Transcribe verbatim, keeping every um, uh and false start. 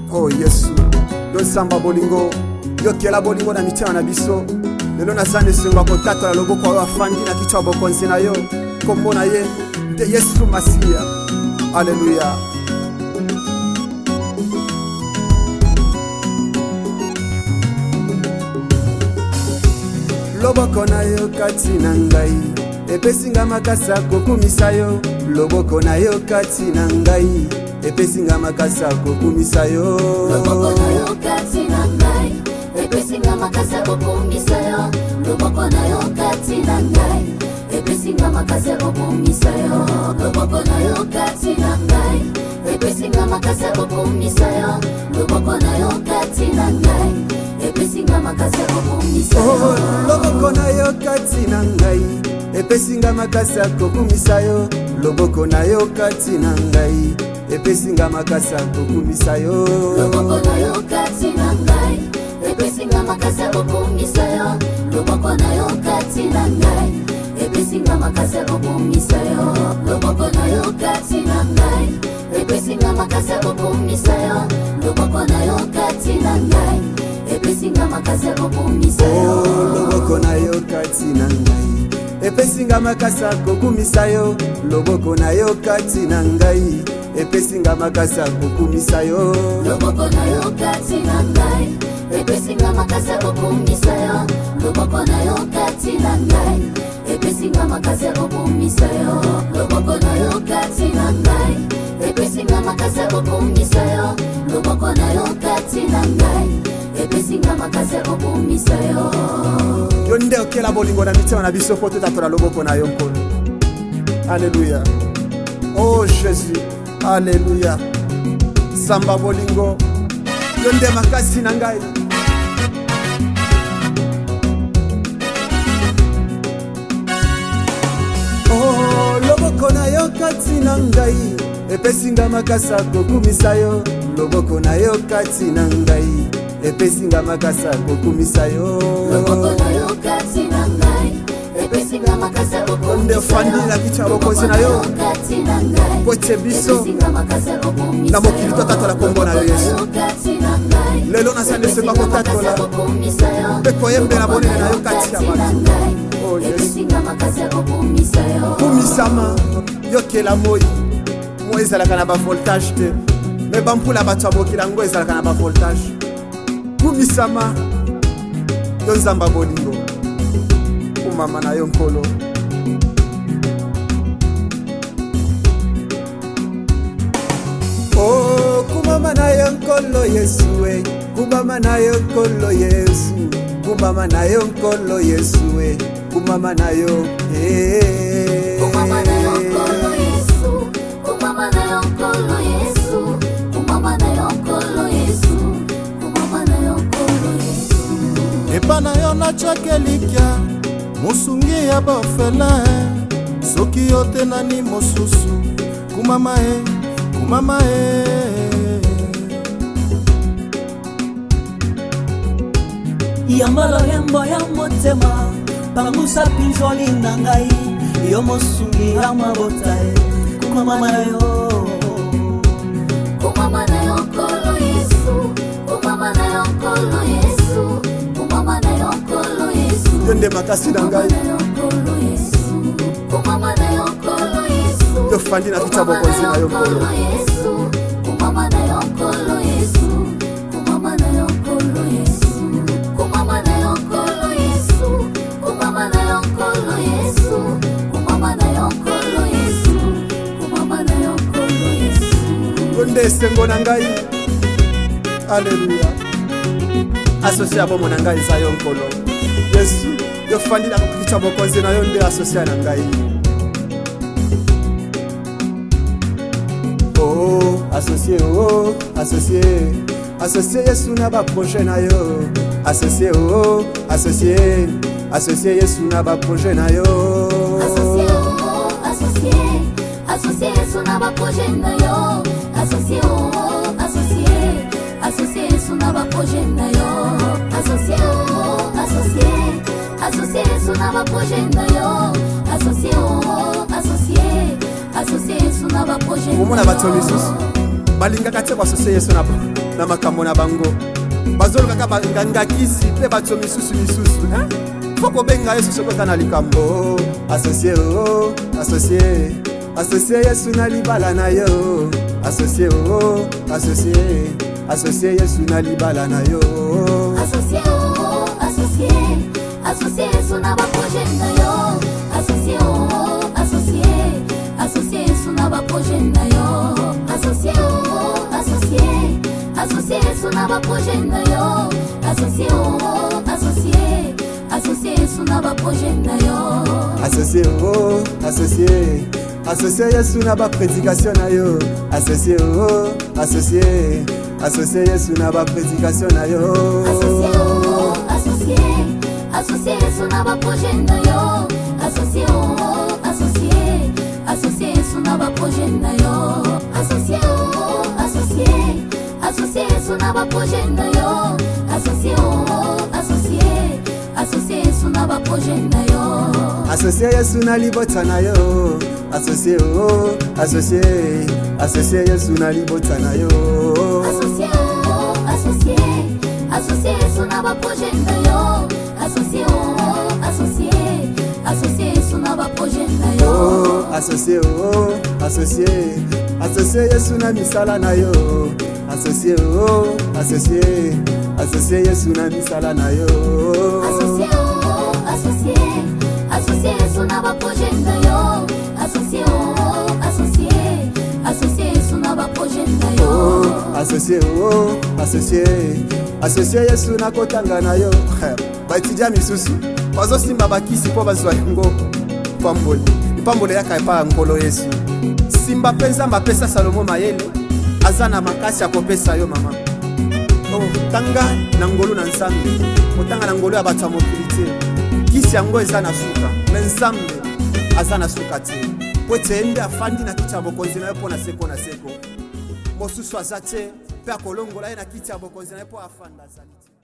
Oh Yesu, yo samba bolingo, yo kiela bolingo na mitima na biso. Lelo na zande sengo kotato la lobo kwa wafandi na kichwa bokonzi na yo. Kombo na ye, de Yesu Masia. Alléluia. Loboko na yo kati na ngai, epesinga makasa kokumisa yo. Loboko na yo kati na ngai, epesinga makasa kokumisa yo. Loboko na yo kati na ngai, epesinga makasa kokumisa yo. Loboko na yo kati na ngai, epesinga makasa kokumisa yo. Loboko na yo kati na ngai, epesinga makasa kokumisa yo. Loboko na yo kati na ngai, epesinga makasa kokumisa yo. Loboko na yo kati na ngai, epesinga makasa kokumisa yo. Loboko na yo kati na ngai, epesinga makasa kokumisa yo. Loboko na yo kati na ngai, epesinga makasa kokumisa yo. Loboko na yo kati na ngai, epesinga makasa kokumisa yo. Loboko na yo kati na ngai, epesinga makasa kokumisa yo. Loboko na yo kati na ngai, epesinga makasa kokumisa yo. Loboko na yo kati na ngai, epesinga makasa kokumisa yo. Loboko na yo kati na ngai, epesinga makasa kokumisa yo. Loboko na yo kati na ngai, epesinga makasa kokumisa yo. Loboko na yo kati na ngai, epesinga makasa kokumisa yo. Loboko na yo kati na ngai, epesinga makasa kokumisa yo. Loboko na yo kati na ngai, epesinga makasa kokumisa yo. Yo nde okela bolingo na mitima na biso po totatola loboko na yo nkolo. Alléluia. Oh Jésus, alléluia. Samba bolingo, yo nde makasi na ngai. Oh loboko na yo kati na ngai, epesinga makasa kokumisa yo. Loboko na yo kati na ngai, epesinga makasa kokumisa yo. Loboko na yo kati na ngai, epesinga makasa kokumisa yo. Nde fandi na kichwa bokonzi na yo. Poche biso na mokili totatola kombo na yo Yesu. Lelo na sande senga kotatola mpe koyembela bonene na yo kati ya bato. Oh Yesu, kumisama yo kela moi mo ezalaka na bavoltage te, me bampula bato ya bokila ngo ezalaka na bavoltage. Kumisama yo nzamba bolingo, kumama na yo nkolo. Oh kumama na yo nkolo Yesu we, kumama na yo nkolo Yesu, kumama na yo nkolo Yesu we, kumama na yo eh. Kumama na yo nkolo Yesu, kumama na yo nkolo Yesu, kumama na yo nkolo Yesu, kumama na yo nkolo Yesu. Epa na yo na chakelikya, musungi ya bafela, soki yo te nani mosusu, kumama e, kumama e. Yambala yambo ya motema, pangusa pinjoli na ngai, yo mosungi ya mabota e, kumama na yo. Kumama na yo nkolo Yesu, kumama na yo nkolo Yesu, kumama na yo nkolo Yesu. Yo nde makasi na ngai, kumama na yo nkolo Yesu. yo fandi na kichwa bokonzi na yo nkolo. Kumama na yo nkolo Yesu, kumama na yo nkolo Yesu, kumama na yo nkolo Yesu, kumama na yo nkolo Yesu, kumama na yo nkolo Yesu, kumama na yo nkolo Yesu. Yo nde sengo na ngai. Alléluia. Asocia bomo na ngai za yo nkolo Yesu, yo fandi na kichwa bokonzi na yo nde asocia na ngai. Oh, associé, oh, associé, associé Yesu na ba projet na yo. Associé, oh, associé, associé Yesu na ba projet na yo. Associé, oh, associé, associé Yesu na ba projet na yo. Associé, oh, associé, associé Yesu na ba projet na yo. Associé, oh, associé, associé Yesu na ba projet na yo. Associé, oh, associé, associé Yesu na ba projet na yo. Comment la bateau Yesus? balingaka te koasocie yesu na makambo na bango bazolukaka bangangakisi mpe bato misusu misusu fo kobenga yesu soki oza na likambo asocie o asocie asocie yesu na libala na yo asocie o asocie asocie yesu na libala na yo asocie o asocie asocie yesu na baprojet na yo asocie o asocie asocie yesu na baprojet na yo asocie o asocie asocie yesu na baprojet na yo asocie o asocie asocie yesu na baprojet na yo asocie o asocie asocie yesu na baprédication na yo asocie o asocie asocie yesu na baprédication na yo asocie o asocie asocie yesu na baprojet na yo asocie o asocie asocie yesu na baprojet na yo asocie o asocie asocie yesu na baprojet na yo asocie o asocie asocie yesu na baprojet na yo asocie yesu na libota na yo asocie o asocie asocie yesu na libota na yo asocie o asocie asocie yesu na baprojet na yo asocie o asocie asocie yesu na baprojet na yo asocie o asocie asocie yesu na misala na yo asocie o asocie asocie yesu na misala na yo asocie o asocie asocie yesu na baprojet na yo asocie o asocie asocie yesu na baprojet na yo asocie o asocie asocie yesu na kotanga na yo baetidia misusu bazosimba bakisi mpo bazwa yango pamboli lipambolo yaka epa ya nkolo yesu simba mpe nzambe apesa salomo mayele aza na makasi ya kopesa yo mama otanga na ngolu na nzambe otanga na ngolu ya bato ya mokili te kisi yango eza na suka me nzambe aza na suka te po ete ye nde afandi na kiti ya bokonzi na yo mpo na seko na seko mosusu aza te mpe akolongola ye na kiti ya bokonzi na ye mpo afanda azali te